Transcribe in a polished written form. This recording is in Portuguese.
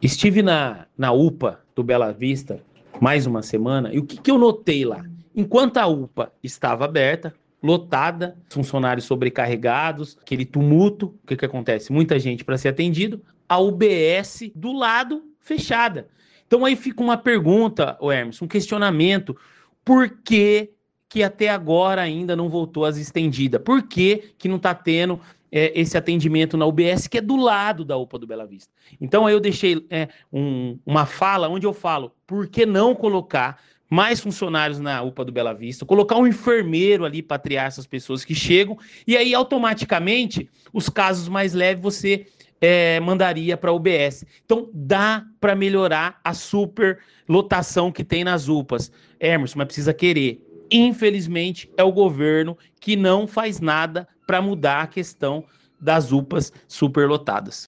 Estive na UPA do Bela Vista mais uma semana e o que eu notei lá? Enquanto a UPA estava aberta, lotada, funcionários sobrecarregados, aquele tumulto, o que acontece? Muita gente para ser atendido, a UBS do lado fechada. Então aí fica uma pergunta, o Hermes, um questionamento: por que até agora ainda não voltou às estendidas? Por que não está tendo esse atendimento na UBS, que é do lado da UPA do Bela Vista? Então aí eu deixei uma fala onde eu falo, por que não colocar mais funcionários na UPA do Bela Vista, colocar um enfermeiro ali para triar essas pessoas que chegam, e aí automaticamente os casos mais leves você mandaria para a UBS. Então dá para melhorar a superlotação que tem nas UPAs. Emerson, mas precisa querer. Infelizmente, é o governo que não faz nada para mudar a questão das UPAs superlotadas.